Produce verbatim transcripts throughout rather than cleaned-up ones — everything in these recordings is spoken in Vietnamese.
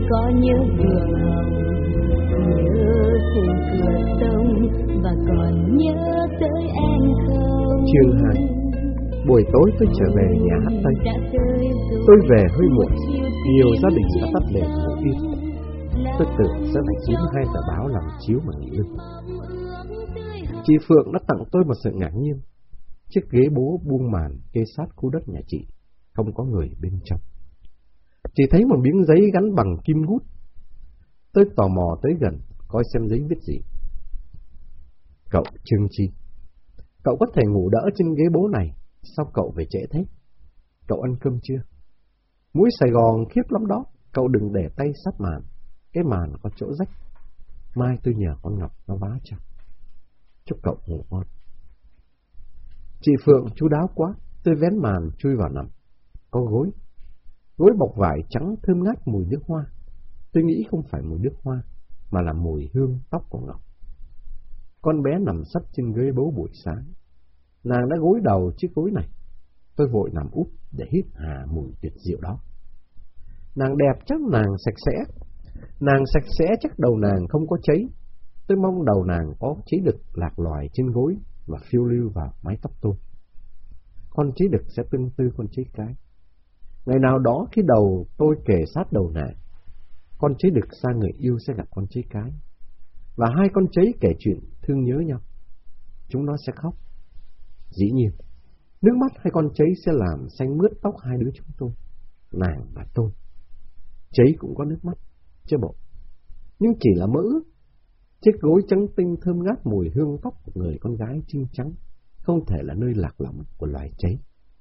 có nhớ đường hồng, nhớ khung cửa sông và còn nhớ tới em không? Chương hai. Buổi tối tôi trở về nhà hát Tây. Tôi về hơi muộn, nhiều gia đình đã tắt đèn ngủ yên. Tôi tưởng sẽ phải kiếm hai tờ báo làm chiếu mà nghỉ lưng. Chị Phượng đã tặng tôi một sự ngạc nhiên. Chiếc ghế bố buông màn kê sát khu đất nhà chị, không có người bên trong. Chỉ thấy một miếng giấy gắn bằng kim gút. Tôi tò mò tới gần, coi xem giấy viết gì. Cậu Trương Chi, cậu có thể ngủ đỡ trên ghế bố này, sao cậu về trễ thế? Cậu ăn cơm chưa? Mũi Sài Gòn khiếp lắm đó, cậu đừng để tay sát màn, cái màn có chỗ rách. Mai tôi nhờ con Ngọc nó vá cho. Chúc cậu ngủ ngon. Chị Phượng chu đáo quá, tôi vén màn chui vào nằm. Có gối, gối bọc vải trắng thơm ngát mùi nước hoa. Tôi nghĩ không phải mùi nước hoa, mà là mùi hương tóc của Ngọc. Con bé nằm sấp trên ghế bố buổi sáng. Nàng đã gối đầu chiếc gối này. Tôi vội nằm úp để hít hà mùi tuyệt diệu đó. Nàng đẹp chắc nàng sạch sẽ. Nàng sạch sẽ chắc đầu nàng không có cháy. Tôi mong đầu nàng có chế đực lạc loài trên gối và phiêu lưu vào mái tóc tôi. Con chế đực sẽ tương tư con chế cái. Ngày nào đó khi đầu tôi kề sát đầu nàng, con chế đực xa người yêu sẽ gặp con chế cái, và hai con chế kể chuyện thương nhớ nhau. Chúng nó sẽ khóc. Dĩ nhiên, nước mắt hai con chế sẽ làm xanh mướt tóc hai đứa chúng tôi, nàng và tôi. Chế cũng có nước mắt, chứ bộ. Nhưng chỉ là mơ ước. Chiếc gối trắng tinh thơm ngát mùi hương tóc của người con gái trinh trắng không thể là nơi lạc lõng của loài cháy.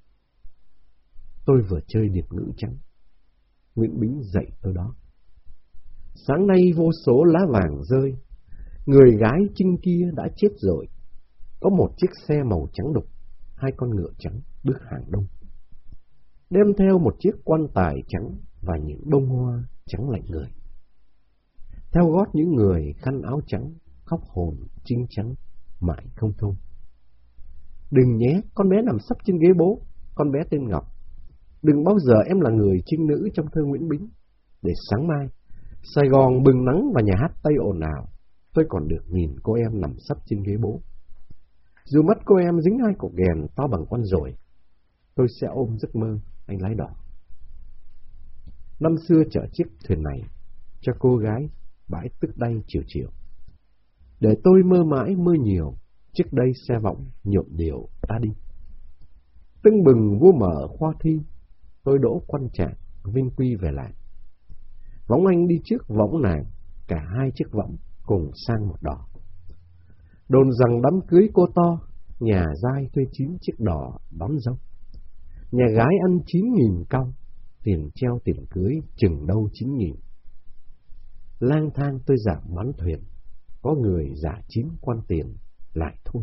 Tôi vừa chơi điệp ngữ trắng. Nguyễn Bính dạy tôi đó. Sáng nay vô số lá vàng rơi, người gái trinh kia đã chết rồi. Có một chiếc xe màu trắng đục, hai con ngựa trắng bước hàng đông, đem theo một chiếc quan tài trắng và những bông hoa trắng lạnh người. Theo gót những người khăn áo trắng, khóc hồn trinh trắng mãi không thôi. Đừng nhé, con bé nằm sấp trên ghế bố, con bé tên Ngọc. Đừng bao giờ em là người trinh nữ trong thơ Nguyễn Bính. Để sáng mai, Sài Gòn bừng nắng và nhà hát Tây ồn ào, tôi còn được nhìn cô em nằm sấp trên ghế bố. Dù mắt cô em dính hai cục ghèn to bằng con ruồi, tôi sẽ ôm giấc mơ anh lái đò. Năm xưa chở chiếc thuyền này cho cô gái bãi Tức Đay chiều chiều. Để tôi mơ mãi mơ nhiều, trước đây xe võng nhộn điều ta đi. Tưng bừng vua mở khoa thi, tôi đỗ quan trạng vinh quy về làng. Võng anh đi trước võng nàng, cả hai chiếc võng cùng sang một đò. Đồn rằng đám cưới cô to, nhà giai thuê chín chiếc đò đón dâu. Nhà gái ăn chín nghìn cong, tiền treo tiền cưới chừng đâu chín nghìn. Lang thang tôi giảm bán thuyền, có người giả chín quan tiền lại thôi.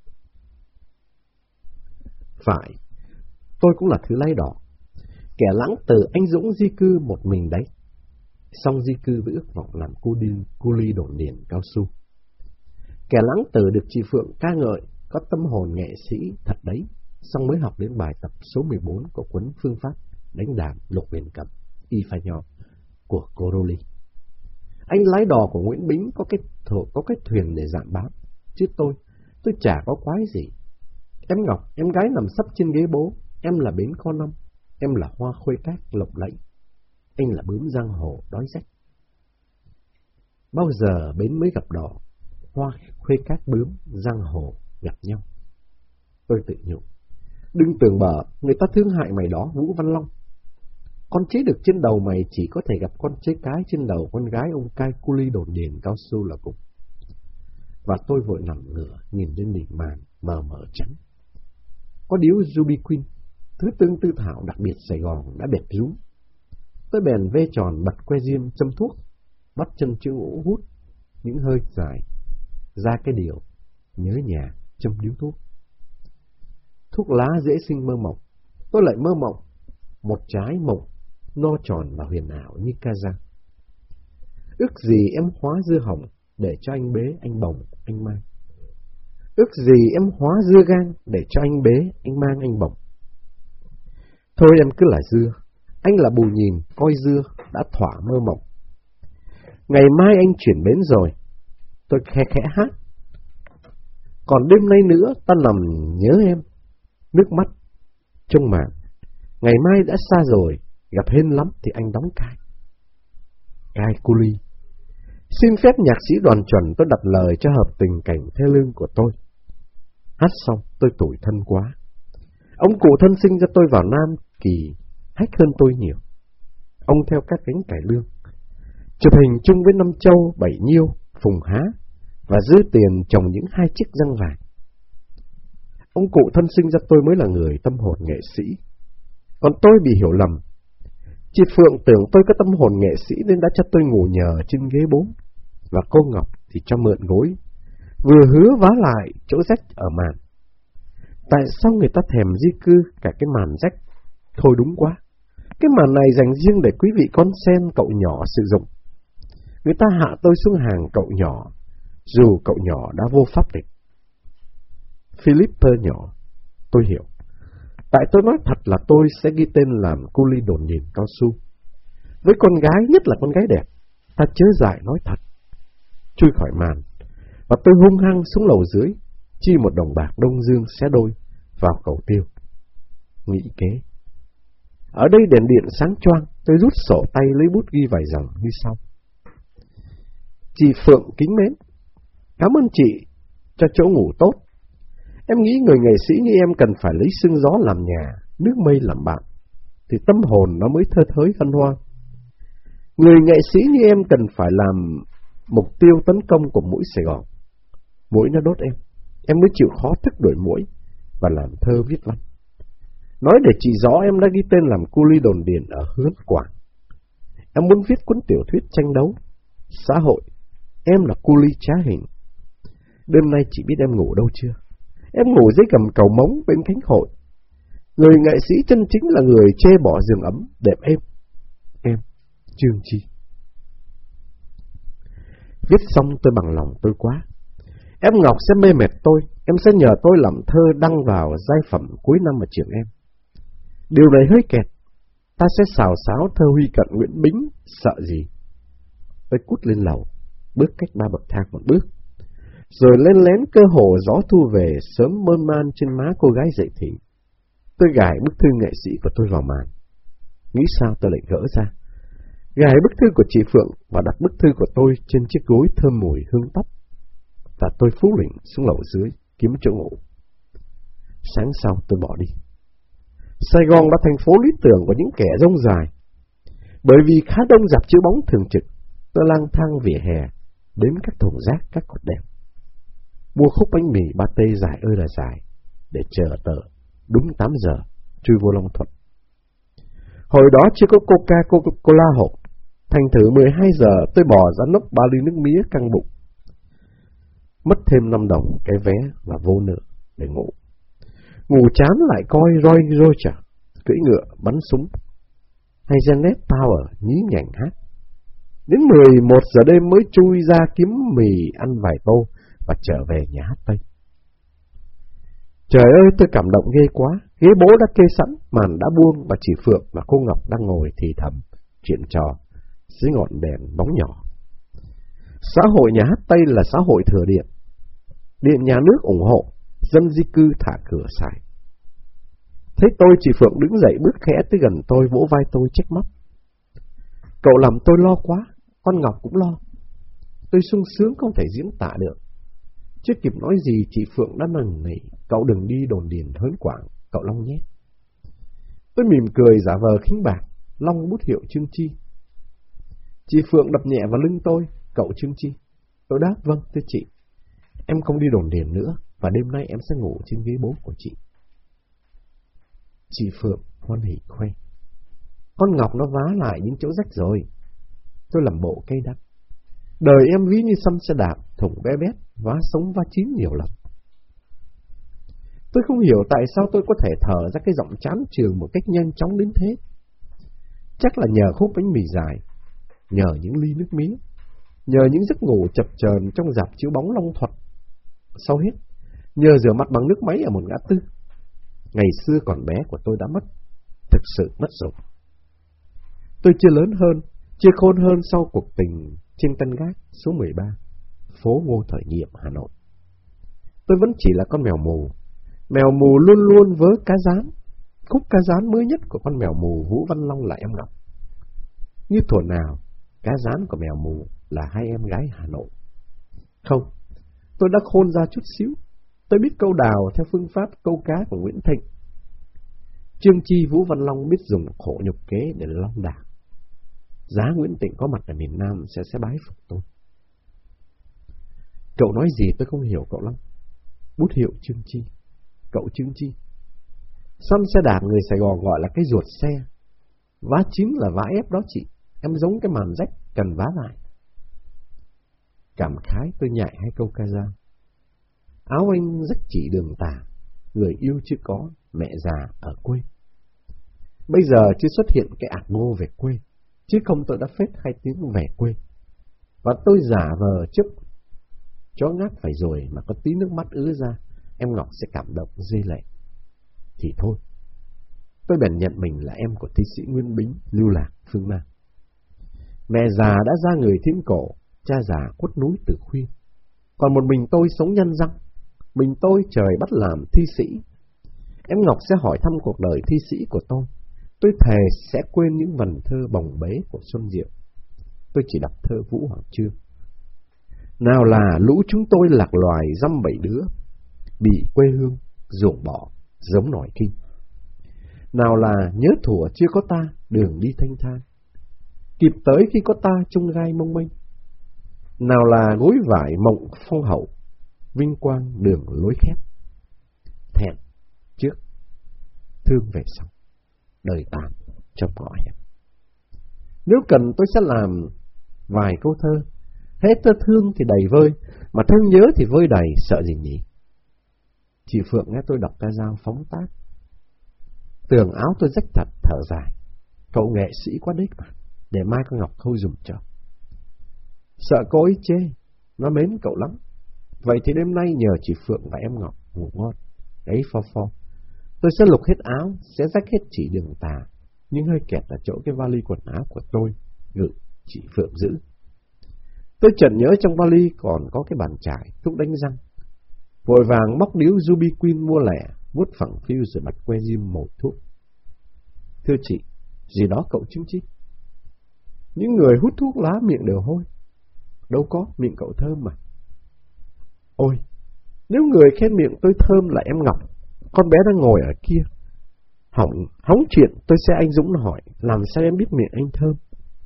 Phải, tôi cũng là thứ lái đò, kẻ lãng tử anh dũng di cư một mình đấy. Xong di cư với ước vọng làm cu đi, cu ly đồn điền cao su. Kẻ lãng tử được chị Phượng ca ngợi, có tâm hồn nghệ sĩ thật đấy. Xong mới học đến bài tập số mười bốn của cuốn Phương pháp đánh đàn lục huyền cầm Y Pha Nho của Coroli. Anh lái đò của Nguyễn Bính có cái thổ, có cái thuyền để giảm bám, chứ tôi, tôi chả có quái gì. Em Ngọc, em gái nằm sấp trên ghế bố, em là bến kho năm, em là hoa khuê cát lộng lẫy, anh là bướm giang hồ đói rách. Bao giờ bến mới gặp đò, hoa khuê cát bướm giang hồ gặp nhau. Tôi tự nhủ, đừng tưởng bở, người ta thương hại mày đó, Vũ Văn Long. Con chế được trên đầu mày chỉ có thể gặp con chế cái trên đầu con gái ông cai cu ly đồn điền cao su là cùng. Và tôi vội nằm ngửa nhìn lên đỉnh màn mờ mờ trắng. Có điếu Ruby Queen, thứ tương tư thảo đặc biệt Sài Gòn đã bẹp rúm. Tôi bèn vê tròn bật que diêm châm thuốc, bắt chân chữ ngũ hút những hơi dài, ra cái điều nhớ nhà châm điếu thuốc. Thuốc lá dễ sinh mơ mộng, tôi lại mơ mộng một trái mộng no tròn và huyền ảo như ca dao. Ước gì em hóa dưa hồng để cho anh bế anh bồng anh mang. Ước gì em hóa dưa gang để cho anh bế anh mang anh bồng. Thôi em cứ là dưa, anh là bù nhìn coi dưa đã thỏa mơ mộng, Ngày mai anh chuyển bến rồi. Tôi khe khẽ hát. Còn đêm nay nữa ta nằm nhớ em. Nước mắt trông màng. Ngày mai đã xa rồi, gặp hên lắm thì anh đóng cai. Cai cu li. Xin phép nhạc sĩ Đoàn Chuẩn tôi đặt lời cho hợp tình cảnh thê lương của tôi. Hát xong tôi tủi thân quá. Ông cụ thân sinh ra tôi vào Nam Kỳ hách hơn tôi nhiều. Ông theo các gánh cải lương, chụp hình chung với Năm Châu, Bảy Nhiêu, Phùng Há và dư tiền trồng những hai chiếc răng vàng. Ông cụ thân sinh ra tôi mới là người tâm hồn nghệ sĩ, còn tôi bị hiểu lầm. Chị Phượng tưởng tôi có tâm hồn nghệ sĩ nên đã cho tôi ngủ nhờ trên ghế bốn, và cô Ngọc thì cho mượn gối, vừa hứa vá lại chỗ rách ở màn. Tại sao người ta thèm di cư cả cái màn rách? Thôi đúng quá, cái màn này dành riêng để quý vị con sen cậu nhỏ sử dụng. Người ta hạ tôi xuống hàng cậu nhỏ, dù cậu nhỏ đã vô pháp tịch. Philipper nhỏ, tôi hiểu. Tại tôi nói thật là tôi sẽ ghi tên làm cu li đồn điền cao su. Với con gái, nhất là con gái đẹp, ta chớ dại nói thật. Chui khỏi màn, và tôi hung hăng xuống lầu dưới, chi một đồng bạc Đông Dương xé đôi vào cầu tiêu. Nghĩ kế. Ở đây đèn điện sáng choang, tôi rút sổ tay lấy bút ghi vài dòng như sau. Chị Phượng kính mến, cảm ơn chị cho chỗ ngủ tốt. Em nghĩ người nghệ sĩ như em cần phải lấy sương gió làm nhà, nước mây làm bạn, thì tâm hồn nó mới thơ thới hân hoan. Người nghệ sĩ như em cần phải làm mục tiêu tấn công của mũi Sài Gòn. Mũi nó đốt em, em mới chịu khó thức đuổi mũi và làm thơ viết văn. Nói để chị rõ, em đã ghi tên làm cu li đồn điền ở Hớn Quảng. Em muốn viết cuốn tiểu thuyết tranh đấu xã hội. Em là cu li trá hình. Đêm nay chị biết em ngủ đâu chưa? Em ngủ dưới gầm cầu móng bên cánh hội. Người nghệ sĩ chân chính là người chê bỏ giường ấm đẹp em. Em, Trương Chi. Viết xong tôi bằng lòng tôi quá. Em Ngọc sẽ mê mệt tôi. Em sẽ nhờ tôi làm thơ đăng vào giai phẩm cuối năm ở trường em. Điều này hơi kẹt. Ta sẽ xào xáo thơ Huy Cận Nguyễn Bính. Sợ gì? Tôi cút lên lầu, bước cách ba bậc thang một bước, rồi lên lén cơ hồ gió thu về sớm mơn man trên má cô gái dậy thì. Tôi gài bức thư nghệ sĩ của tôi vào màn. Nghĩ sao tôi lại gỡ ra, gài bức thư của chị Phượng và đặt bức thư của tôi trên chiếc gối thơm mùi hương tóc. Và tôi phú lĩnh xuống lầu dưới kiếm chỗ ngủ. Sáng sau tôi bỏ đi. Sài Gòn là thành phố lý tưởng của những kẻ rông dài. Bởi vì khá đông dạp chiếu bóng thường trực, tôi lang thang vỉa hè đến các thùng rác, các cột đèn, mua khúc bánh mì ba tê dài ơi là dài để chờ tờ đúng tám giờ chui vô Long Thuận. Hồi đó chưa có Coca Cola hộp, thành thử mười hai giờ tôi bò ra nốc ba ly nước mía căng bụng, mất thêm năm đồng cái vé và vô nữa để ngủ. Ngủ chán lại coi Roy Roger cưỡi ngựa bắn súng, hay Janet Power nhí nhảnh hát. Đến mười một giờ đêm mới chui ra kiếm mì ăn vài tô và trở về nhà hát Tây. Trời ơi, tôi cảm động ghê quá. Ghế bố đã kê sẵn, màn đã buông và chị Phượng và cô Ngọc đang ngồi thì thầm chuyện trò dưới ngọn đèn bóng nhỏ. Xã hội nhà hát Tây là xã hội thừa điện. Điện nhà nước ủng hộ, dân di cư thả cửa xài. Thấy tôi, chị Phượng đứng dậy bước khẽ tới gần tôi, vỗ vai tôi trách móc. Cậu làm tôi lo quá, con Ngọc cũng lo. Tôi sung sướng không thể diễn tả được. Chưa kịp nói gì, chị Phượng đã nằng nỉ, cậu đừng đi đồn điền Hớn Quảng, cậu Long nhé. Tôi mỉm cười giả vờ khinh bạc, Long bút hiệu Trương Chi. Chị Phượng đập nhẹ vào lưng tôi, cậu Trương Chi. Tôi đáp vâng thưa chị. Em không đi đồn điền nữa, và đêm nay em sẽ ngủ trên ghế bố của chị. Chị Phượng hoan hỉ khoe. Con Ngọc nó vá lại những chỗ rách rồi. Tôi làm bộ cay đắng. Đời em ví như xăm xe đạp, thủng bé bét, vá sống vá chín nhiều lần. Tôi không hiểu tại sao tôi có thể thở ra cái giọng chán chường một cách nhanh chóng đến thế. Chắc là nhờ khúc bánh mì dài, nhờ những ly nước mía, nhờ những giấc ngủ chập chờn trong rạp chiếu bóng Long Thuận. Sau hết, nhờ rửa mặt bằng nước máy ở một ngã tư. Ngày xưa còn bé của tôi đã mất, thực sự mất rồi. Tôi chưa lớn hơn, chưa khôn hơn sau cuộc tình trên Tân Gác số mười ba, phố Ngô Thời Nhiệm, Hà Nội. Tôi vẫn chỉ là con mèo mù. Mèo mù luôn luôn vớ cá rán. Khúc cá rán mới nhất của con mèo mù Vũ Văn Long là em Ngọc. Như thuở nào, cá rán của mèo mù là hai em gái Hà Nội. Không, tôi đã khôn ra chút xíu. Tôi biết câu đào theo phương pháp câu cá của Nguyễn Thịnh. Trương Chi Vũ Văn Long biết dùng khổ nhục kế để long đảo. Giá Nguyễn Thịnh có mặt ở miền Nam sẽ sẽ bái phục tôi. Cậu nói gì tôi không hiểu cậu lắm. Bút hiệu Trương Chi. Cậu Trương Chi. Xăm xe đạp người Sài Gòn gọi là cái ruột xe. Vá chín là vá ép đó chị. Em giống cái màn rách cần vá lại. Cảm khái tôi nhại hai câu ca dao. Áo anh rách chỉ đường tà. Người yêu chưa có, mẹ già ở quê. Bây giờ chưa xuất hiện cái ạc ngô về quê. Chứ không tôi đã phết hai tiếng về quê. Và tôi giả vờ trước chó ngáp phải rồi mà có tí nước mắt ứa ra, em Ngọc sẽ cảm động rơi lệ. Thì thôi, tôi bèn nhận mình là em của thi sĩ Nguyễn Bính, lưu lạc phương Nam. Mẹ già đã ra người thiên cổ, cha già quất núi từ khuya. Còn một mình tôi sống nhân răng, mình tôi trời bắt làm thi sĩ. Em Ngọc sẽ hỏi thăm cuộc đời thi sĩ của tôi. Tôi thề sẽ quên những vần thơ bồng bế của Xuân Diệu. Tôi chỉ đọc thơ Vũ Hoàng Chương. Nào là lũ chúng tôi lạc loài dăm bảy đứa, bị quê hương ruộng bỏ giống nòi kinh. Nào là nhớ thủa chưa có ta đường đi thanh thang, kịp tới khi có ta chung gai mông mênh. Nào là gối vải mộng phong hậu, vinh quang đường lối khép. Thẹn trước, thương về sau, đời tàn trong ngõ hẹp. Nếu cần tôi sẽ làm vài câu thơ. Hết thơ thương thì đầy vơi, mà thương nhớ thì vơi đầy, sợ gì nhỉ? Chị Phượng nghe tôi đọc ca dao phóng tác. Tường áo tôi rách thật, thở dài. Cậu nghệ sĩ quá đích mà, để mai con Ngọc khâu dùm cho. Sợ cô ấy chê, nó mến cậu lắm. Vậy thì đêm nay nhờ chị Phượng và em Ngọc ngủ ngon. Đấy pho pho. Tôi sẽ lục hết áo, sẽ rách hết chỉ đường tà, nhưng hơi kẹt ở chỗ cái vali quần áo của tôi, gửi chị Phượng giữ. Tôi chợt nhớ trong vali còn có cái bàn chải, thuốc đánh răng. Vội vàng móc điếu Ruby Queen mua lẻ, vuốt phẳng phiu rồi bật que diêm màu thuốc. Thưa chị, gì đó cậu Trương Chi? Những người hút thuốc lá miệng đều hôi. Đâu có, miệng cậu thơm mà. Ôi, nếu người khen miệng tôi thơm là em Ngọc, con bé đang ngồi ở kia. Hỏng, hóng chuyện tôi sẽ anh Dũng hỏi, làm sao em biết miệng anh thơm?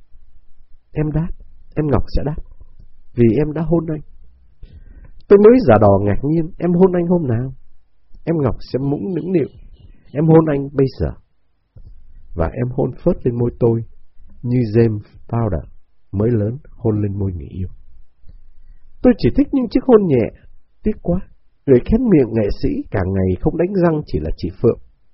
Em đáp, em Ngọc sẽ đáp, vì em đã hôn anh. Tôi mới giả đò ngạc nhiên, em hôn anh hôm nào? Em Ngọc sẽ mũm nũng nịu, em hôn anh bây giờ. Và em hôn phớt lên môi tôi, như James Powder mới lớn hôn lên môi người yêu. Tôi chỉ thích những chiếc hôn nhẹ, tiếc quá. Người khen miệng nghệ sĩ cả ngày không đánh răng chỉ là chị Phượng.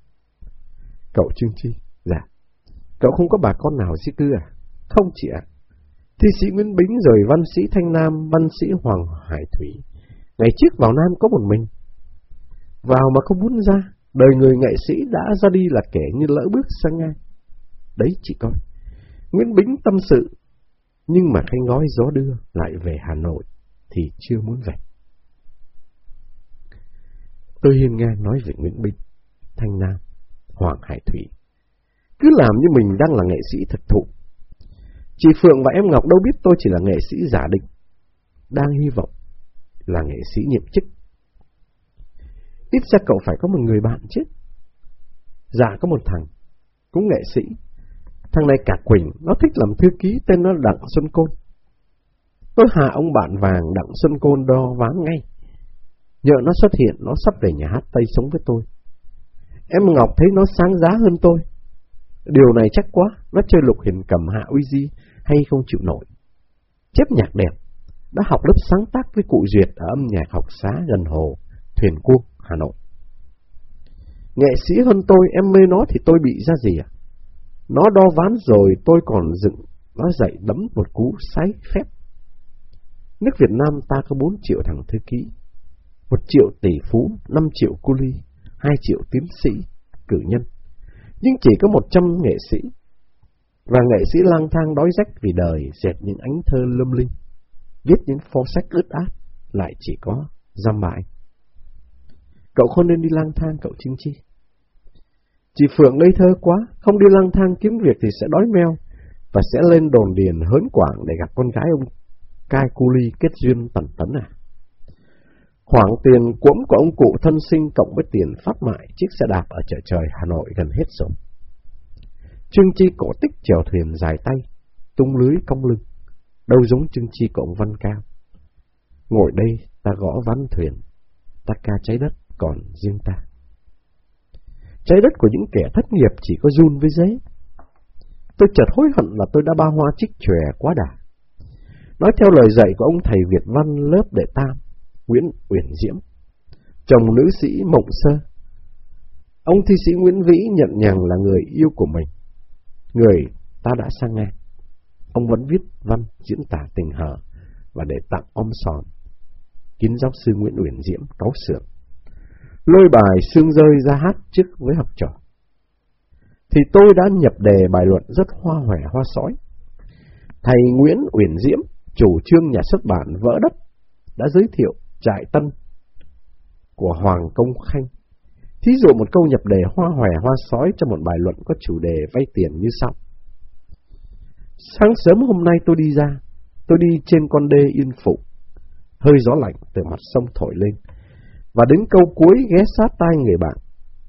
Cậu Trương Chi, dạ. Cậu không có bà con nào di cư à? Không chị ạ. Thi sĩ Nguyễn Bính rồi văn sĩ Thanh Nam, văn sĩ Hoàng Hải Thủy. Ngày trước vào Nam có một mình. Vào mà không muốn ra, đời người nghệ sĩ đã ra đi là kẻ như lỡ bước sang ngang. Đấy chị coi. Nguyễn Bính tâm sự, nhưng mà khanh gói gió đưa lại về Hà Nội thì chưa muốn về. Tôi hiên ngang nói về Nguyễn Bính, Thanh Nam, Hoàng Hải Thủy. Cứ làm như mình đang là nghệ sĩ thực thụ. Chị Phượng và em Ngọc đâu biết tôi chỉ là nghệ sĩ giả định, đang hy vọng là nghệ sĩ nhiệm chức. Ít ra cậu phải có một người bạn chứ. Dạ có một thằng, cũng nghệ sĩ. Thằng này cả Quỳnh, nó thích làm thư ký, tên nó Đặng Xuân Côn. Tôi hạ ông bạn vàng Đặng Xuân Côn đo ván ngay. Nhờ nó xuất hiện, nó sắp về nhà hát Tây sống với tôi. Em Ngọc thấy nó sáng giá hơn tôi. Điều này chắc quá, nó chơi lục hình cầm Hạ Uy Di hay không chịu nổi. Chép nhạc đẹp, đã học lớp sáng tác với cụ Duyệt ở âm nhạc học xá gần hồ Thuyền Cuông, Hà Nội. Nghệ sĩ hơn tôi, em mê nó thì tôi bị ra gì à? Nó đo ván rồi tôi còn dựng nó dậy đấm một cú sái phép. Nước Việt Nam ta có bốn triệu thằng thư ký, một triệu tỷ phú, năm triệu cu li, hai triệu tiến sĩ, cử nhân, nhưng chỉ có một trăm nghệ sĩ. Và nghệ sĩ lang thang đói rách vì đời, dệt những ánh thơ lâm linh, viết những pho sách ướt át, lại chỉ có giam bãi. Cậu không nên đi lang thang, cậu Trương Chi. Chị Phượng ngây thơ quá, không đi lang thang kiếm việc thì sẽ đói meo, và sẽ lên đồn điền hớn quảng để gặp con gái ông Cai Cu Li kết duyên tần tấn à. Khoản tiền cuỗm của ông cụ thân sinh cộng với tiền phát mại chiếc xe đạp ở chợ trời Hà Nội gần hết rồi. Trương Chi cổ tích chèo thuyền dài tay, tung lưới cong lưng, đâu giống Trương Chi của ông Văn Cao. Ngồi đây ta gõ ván thuyền, ta ca trái đất còn riêng ta. Trái đất của những kẻ thất nghiệp chỉ có run với giấy. Tôi chợt hối hận là tôi đã ba hoa trích chòe quá đà. Nói theo lời dạy của ông thầy Việt văn lớp đệ tam, Nguyễn Uyển Diễm, chồng nữ sĩ Mộng Sơ, ông thi sĩ Nguyễn Vĩ nhận nhằng là người yêu của mình, người ta đã sang ngang. Ông vẫn viết văn diễn tả tình hờ và để tặng om sòm. Kín giáo sư Nguyễn Uyển Diễm cáu xưởng, lôi bài xương rơi ra hát trước với học trò. Thì tôi đã nhập đề bài luận rất hoa hòe hoa sói. Thầy Nguyễn Uyển Diễm, chủ trương nhà xuất bản Vỡ Đất, đã giới thiệu Trại Tân của Hoàng Công Khanh. Thí dụ một câu nhập đề hoa hòe hoa sói cho một bài luận có chủ đề vay tiền như sau. Sáng sớm hôm nay tôi đi ra, tôi đi trên con đê Yên Phụ, hơi gió lạnh từ mặt sông thổi lên, và đến câu cuối ghé sát tai người bạn.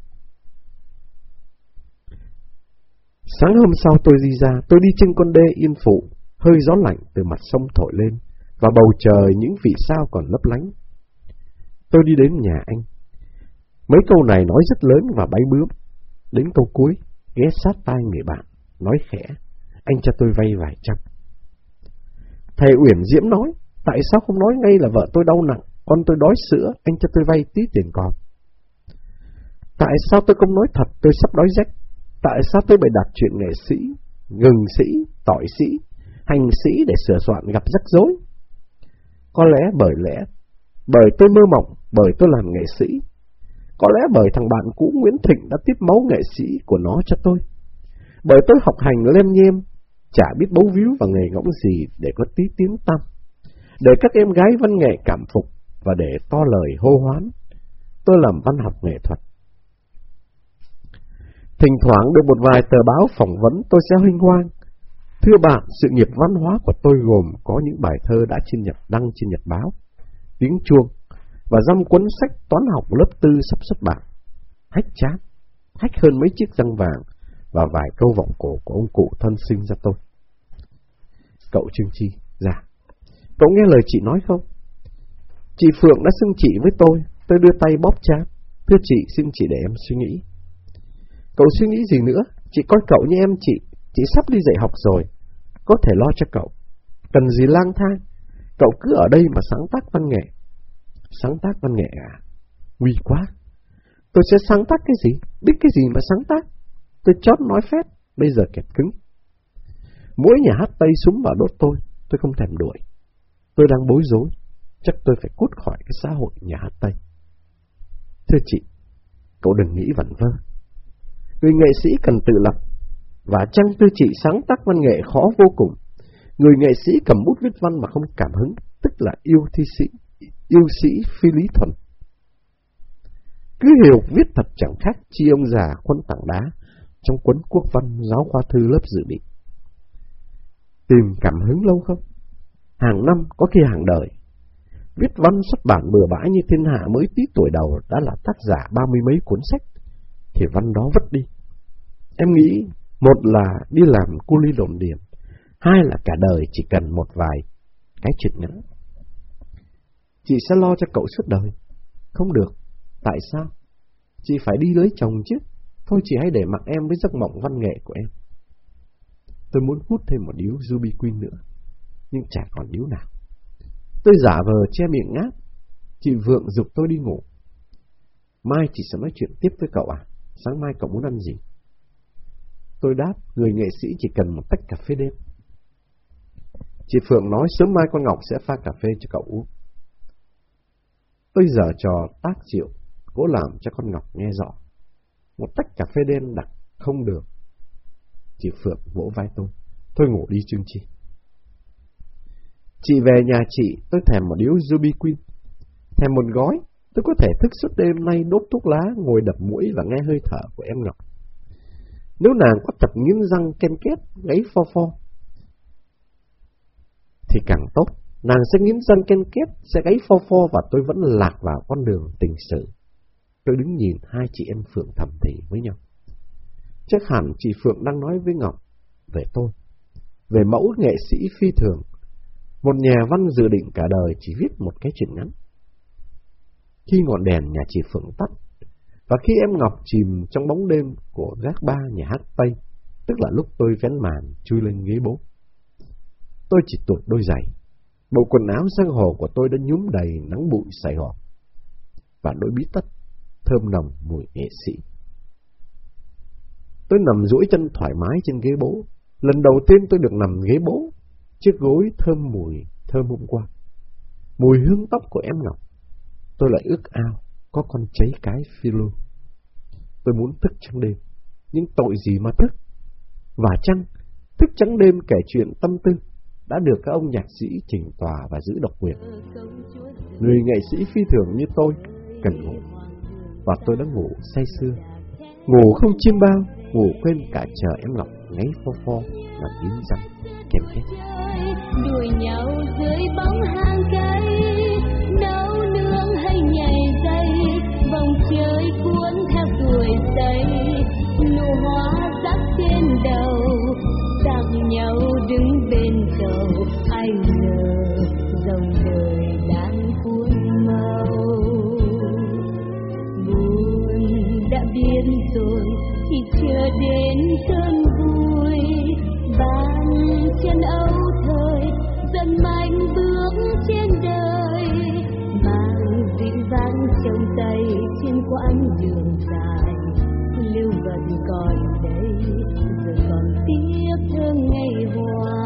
Sáng hôm sau tôi đi ra, tôi đi trên con đê Yên Phụ, hơi gió lạnh từ mặt sông thổi lên, và bầu trời những vì sao còn lấp lánh. Tôi đi đến nhà anh. Mấy câu này nói rất lớn và bay bướm. Đến câu cuối, ghé sát tai người bạn, nói khẽ, anh cho tôi vay vài trăm. Thầy Uyển Diễm nói, tại sao không nói ngay là vợ tôi đau nặng, con tôi đói sữa, anh cho tôi vay tí tiền còn. Tại sao tôi không nói thật, tôi sắp đói rách? Tại sao tôi bày đặt chuyện nghệ sĩ, ngừng sĩ, tỏi sĩ, hành sĩ để sửa soạn gặp rắc rối? Có lẽ bởi lẽ, bởi tôi mơ mộng, bởi tôi làm nghệ sĩ. Có lẽ bởi thằng bạn cũ Nguyễn Thịnh đã tiếp máu nghệ sĩ của nó cho tôi. Bởi tôi học hành lem nhem, chả biết bấu víu vào nghề ngỗng gì để có tí tiếng tăm, để các em gái văn nghệ cảm phục và để to lời hô hoán. Tôi làm văn học nghệ thuật. Thỉnh thoảng được một vài tờ báo phỏng vấn tôi sẽ huênh hoang. Thưa bạn, sự nghiệp văn hóa của tôi gồm có những bài thơ đã trên nhật đăng trên nhật báo, tiếng chuông, và dăm cuốn sách toán học lớp tư sắp xuất bản. Hách chát, hách hơn mấy chiếc răng vàng, và vài câu vọng cổ của ông cụ thân sinh ra tôi. Cậu Trương Chi, dạ. Cậu nghe lời chị nói không? Chị Phượng đã xưng chị với tôi, tôi đưa tay bóp chát. Thưa chị, xin chị để em suy nghĩ. Cậu suy nghĩ gì nữa? Chị coi cậu như em chị, chị sắp đi dạy học rồi, có thể lo cho cậu. Cần gì lang thang, cậu cứ ở đây mà sáng tác văn nghệ. Sáng tác văn nghệ à? Nguy quá. Tôi sẽ sáng tác cái gì? Biết cái gì mà sáng tác? Tôi chót nói phép, bây giờ kẹt cứng. Mỗi nhà hát Tây súng vào đốt tôi, tôi không thèm đuổi. Tôi đang bối rối, chắc tôi phải cút khỏi cái xã hội nhà hát Tây. Thưa chị, cậu đừng nghĩ vẩn vơ. Người nghệ sĩ cần tự lập, và chăng thưa chị, sáng tác văn nghệ khó vô cùng. Người nghệ sĩ cầm bút viết văn mà không cảm hứng, tức là yêu thi sĩ, yêu sĩ phi lý thuần. Cứ hiểu viết thật chẳng khác chi ông già khuân tảng đá trong cuốn Quốc văn giáo khoa thư lớp dự bị. Tìm cảm hứng lâu không? Hàng năm có khi hàng đời. Viết văn xuất bản bừa bãi như thiên hạ mới tí tuổi đầu đã là tác giả ba mươi mấy cuốn sách, thì văn đó vứt đi. Em nghĩ, một là đi làm cu li đồn điền, hai là cả đời chỉ cần một vài cái chuyện ngắn. Chị sẽ lo cho cậu suốt đời. Không được. Tại sao? Chị phải đi lấy chồng chứ. Thôi chị hãy để mặc em với giấc mộng văn nghệ của em. Tôi muốn hút thêm một điếu Ruby Queen nữa, nhưng chả còn điếu nào. Tôi giả vờ che miệng ngáp. Chị Vượng giục tôi đi ngủ. Mai chị sẽ nói chuyện tiếp với cậu à? Sáng mai cậu muốn ăn gì? Tôi đáp, người nghệ sĩ chỉ cần một tách cà phê đêm. Chị Phượng nói sớm mai con Ngọc sẽ pha cà phê cho cậu uống. Tôi giở trò tác rượu, cố làm cho con Ngọc nghe rõ. Một tách cà phê đen đặc không được. Chị Phượng vỗ vai tôi. Thôi ngủ đi Trương Chi. Chị về nhà chị, tôi thèm một điếu Ruby Queen. Thèm một gói, tôi có thể thức suốt đêm nay đốt thuốc lá, ngồi đập mũi và nghe hơi thở của em Ngọc. Nếu nàng có tập nghiến răng ken két, gáy pho pho, thì càng tốt. Nàng sẽ nghiến răng ken két, sẽ gáy pho pho và tôi vẫn lạc vào con đường tình sự. Tôi đứng nhìn hai chị em Phượng thầm thì với nhau. Chắc hẳn chị Phượng đang nói với Ngọc về tôi, về mẫu nghệ sĩ phi thường, một nhà văn dự định cả đời chỉ viết một cái chuyện ngắn. Khi ngọn đèn nhà chị Phượng tắt, và khi em Ngọc chìm trong bóng đêm của gác ba nhà hát Tây, tức là lúc tôi vén màn chui lên ghế bố, tôi chỉ tuột đôi giày. Bộ quần áo giang hồ của tôi đã nhúm đầy nắng bụi Sài Gòn, và đôi bí tất thơm nồng mùi nghệ sĩ. Tôi nằm duỗi chân thoải mái trên ghế bố. Lần đầu tiên tôi được nằm ghế bố, chiếc gối thơm mùi thơm hôm qua, mùi hương tóc của em Ngọc. Tôi lại ước ao có con cháy cái Philo. Tôi muốn thức trắng đêm, nhưng tội gì mà thức. Và chăng thức trắng đêm kể chuyện tâm tư đã được các ông nhạc sĩ chỉnh tòa và giữ độc quyền. Người nghệ sĩ phi thường như tôi cần ngủ, và tôi đã ngủ say sưa, ngủ không chiêm bao, ngủ quên cả chờ em Ngọc ngáy pho pho và nghiến răng kem két. Đuổi nhau dưới bóng hàng cây, nấu nướng hay nhảy dây, vòng chơi cuốn theo tuổi giây, nụ hoa rắc trên đầu, tặng nhau đứng bên cầu, ai ngờ dòng đời đang cuốn màu. Buồn đã biến rồi thì chưa đến cơn vui, bàn chân âu thời dần mạnh bước trên đời, mang dịu dàng trong tay trên quãng đường dài. Lưu vật còn đây rồi còn tiếc thương ngày hoa.